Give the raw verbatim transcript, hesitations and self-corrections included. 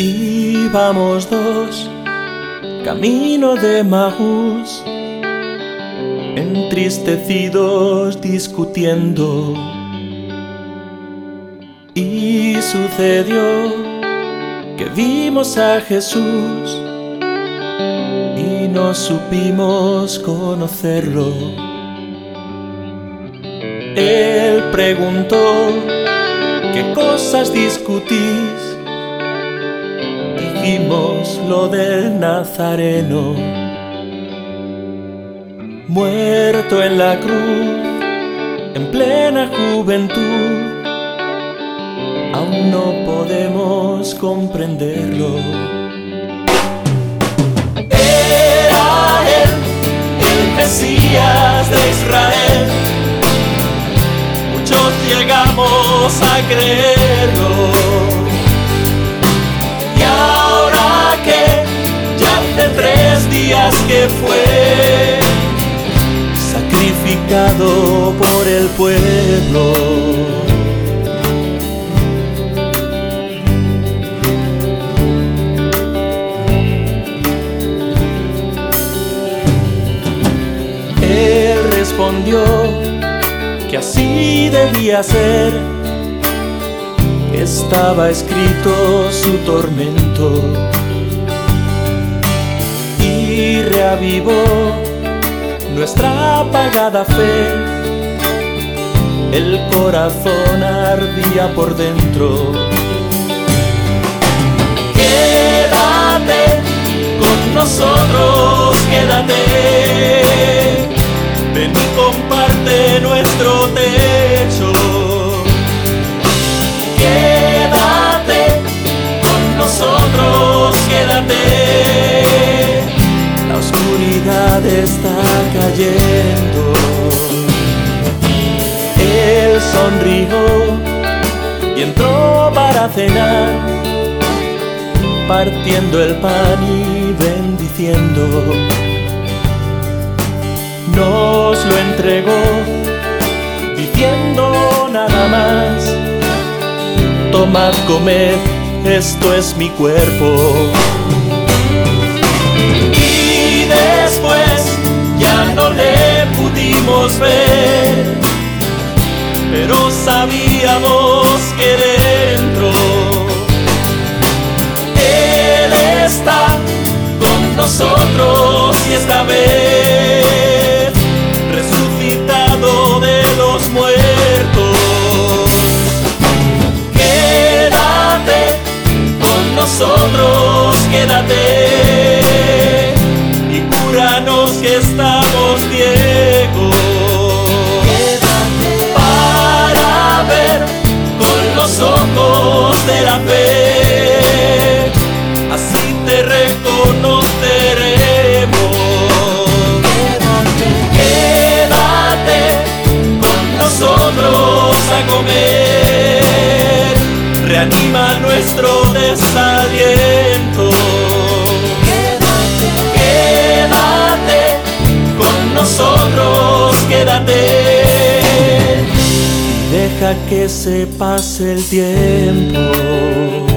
Íbamos dos, camino de Maús, entristecidos discutiendo. Y sucedió que vimos a Jesús y no supimos conocerlo. Él preguntó: ¿qué cosas discutís? Dijimos lo del Nazareno, muerto en la cruz, en plena juventud. Aún no podemos comprenderlo. Era Él, el Mesías de Israel. Muchos llegamos a creerlo. Y ahora que ya hace tres días que fue sacrificado por el pueblo. Respondió que así debía ser, estaba escrito su tormento, y reavivó nuestra apagada fe. El corazón ardía por dentro. Quédate con nosotros, quédate. Ven y comparte nuestro techo. Quédate con nosotros, quédate. La oscuridad está cayendo. Él sonrió y entró para cenar, partiendo el pan y bendiciendo. Nos lo entregó, diciendo nada más: tomad, comed, esto es mi cuerpo. Y después ya no le pudimos ver, pero sabíamos que dentro Él está con nosotros, y esta vez resucitado de los muertos. Quédate con nosotros, quédate, y cúranos que estamos ciegos. Quédate para ver con los ojos de la fe, así te reconoceremos. Nosotros a comer, reanima nuestro desaliento. Quédate, quédate con nosotros, quédate. Deja que se pase el tiempo.